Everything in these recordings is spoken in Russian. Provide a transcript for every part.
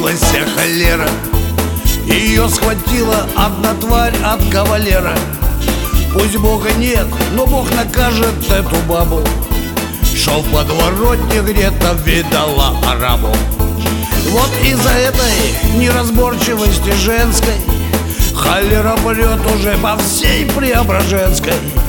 случилась холера. Ее схватила одна тварь от кавалера. Пусть Бога нет, но Бог накажет эту бабу, шел в подворотне, где-то видала арабу. Вот из-за этой неразборчивости женской холера прет уже по всей Преображенской.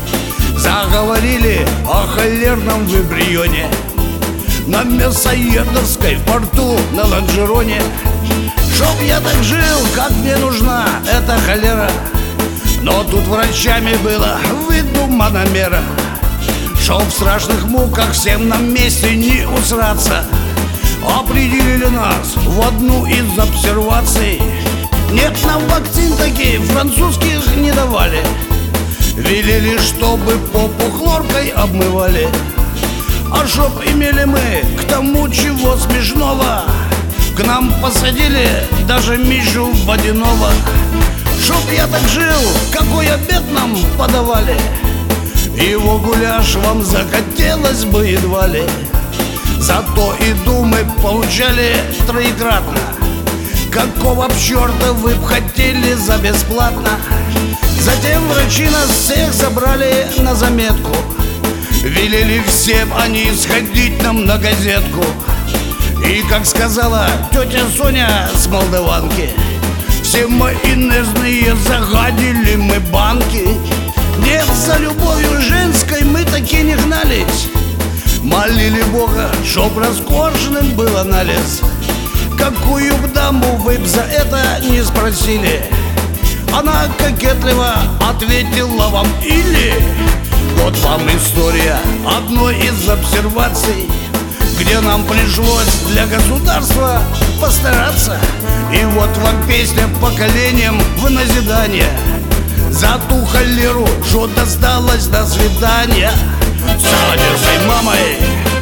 Заговорили о холерном вибрионе на Мясоедовской, в порту, на Лонжероне. Чтоб я так жил, как мне нужна эта холера, но тут врачами было выдумана мера. Чтоб в страшных муках всем на месте не усраться, определили нас в одну из обсерваций. Нет, нам вакцин такие французских не давали, велели, чтобы попу хлоркой обмывали. А чтоб имели мы к тому чего смешного, к нам посадили даже Мишу Водянова. Чтоб я так жил, какой обед нам подавали, его гуляш вам захотелось бы едва ли. Зато еду мы получали троекратно. Какого б черта вы б хотели за бесплатно? Затем врачи нас всех забрали на заметку, велели всем они сходить нам на газетку. И, как сказала тетя Соня с Молдаванки, все майонезные загадили мы банки. Нет, за любовью женской мы таки не гнались, молили Бога, чтоб роскошным был анализ. Какую б даму вы б за это не спросили, она кокетливо ответила вам или. Вот вам история одной из обсерваций, где нам пришлось для государства постараться. И вот вам песня поколениям в назидание за ту холеру, что досталось до свидания. С Одессой мамой